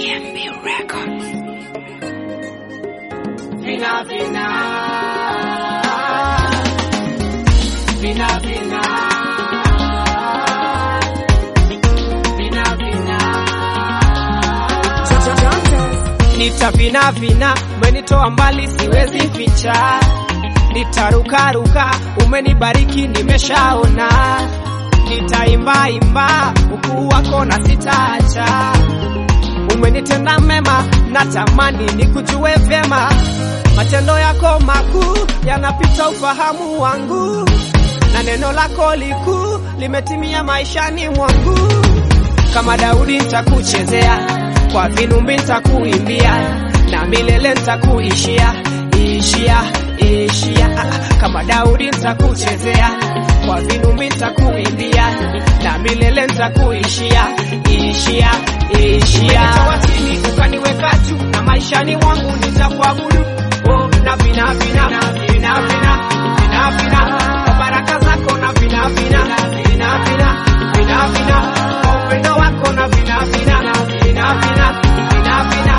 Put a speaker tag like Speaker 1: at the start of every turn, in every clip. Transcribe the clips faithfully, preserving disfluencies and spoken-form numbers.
Speaker 1: E M B Records.
Speaker 2: Vina vina Vina vina Vina vina Nita vina vina umenitoa mbali siwezi ficha. Nitaruka ruka umenibariki nimeshaona. Nitaimba imba ukuu wako na sitaacha. Umenitenda mema natamani nikujue vyema. Matendo yako makuu yanapita ufahamu wangu. Na neno lako likuu limetimia maishani mwangu. Kama Daudi nitakuchezea, kwa vinumbi nitakuimbia, na milele nitakuishia, ishia, ishia. Kama Daudi nitakuchezea, kwa vinumbi nitakuimbia, na milele nitakuishia, ishia, ishia. Nitawa chini ukaniweka juu, na maishani mwangu nitakuabudu. Oh, na vina vina vina vina vina vina kwa baraka zako na vina vina vina vina vina vina kwa upendo wako na vina vina vina vina vina vina.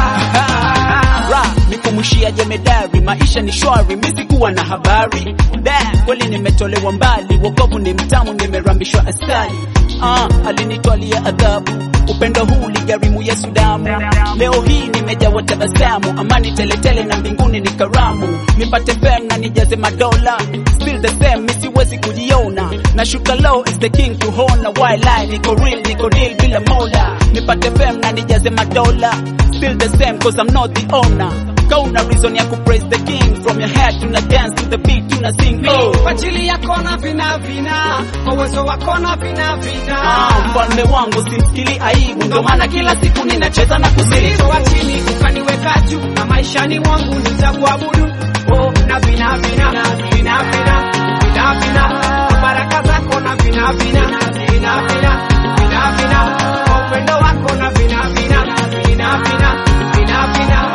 Speaker 3: Ra, nikumushia jemedari, maisha ni shwari, mimi sikuwa na habari. Da, kweli nimetolewa mbali, wokovu ni mtamu, nimerambishwa asali. Ah, alinitwalia adhabu, upendo huu ligarimu Yesu damu. Leo hii nimejawa tabasamu, amani teletele na mbinguni ni karamu. Nipate fame na nijaze madola, still the same, mimi siwezi kujiona. Na shuka low is the king to hona, why lie, niko real, niko real bila mola. Nipate fame na nijaze madola, still the same cause I'm not the owner. Kauna reason ya kupraise the king, from your head tuna dance to the beat tuna sing. Oh,
Speaker 2: kwa ajili yako na vina vina, kwa uwezo wako na vina vina.
Speaker 3: Ah, mfalme wangu simsikili aibu, ndio maana kila siku ninacheza na kusifu.
Speaker 2: Nitoa chini ukaniweka juu, na maishani mwangu nitakuabudu. Oh, na vina vina vina vina vina vina kwa baraka zako na vina vina vina vina vina vina kwa upendo wako na vina vina vina vina vina vina.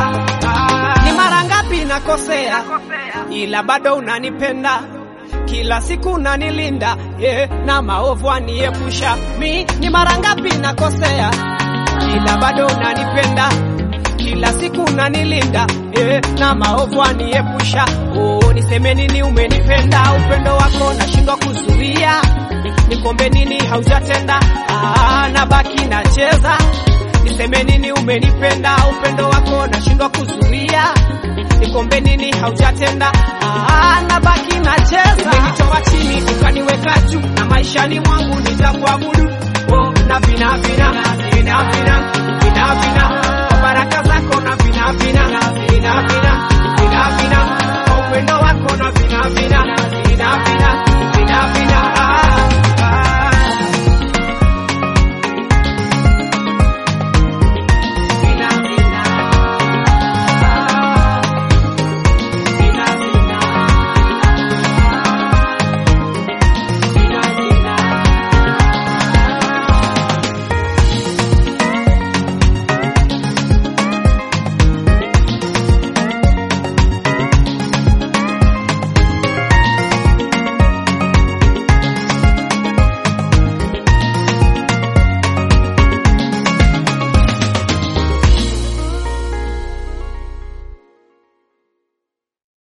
Speaker 2: Ni mara ngapi nakosea, ila bado unanipenda. Kila siku unanilinda, yeah, na maovu aniepusha. Mi ni mara ngapi nakosea, ila bado unanipenda. Kila siku unanilinda, yeah, na maovu aniepusha. Oh, niseme nini umenipenda, upendo wako nashindwa kuzuia. Nikombe nini haujatenda, ah, nabaki nacheza. Niseme nini umenipenda, upendo wako nashindwa kuzuia. Nikombe nini haujatenda, ah, nabaki nacheza. Umenitoa chini ukaniweka juu, na maishani mwangu nitakuabudu. Oh, na vina vina vina vina vina vina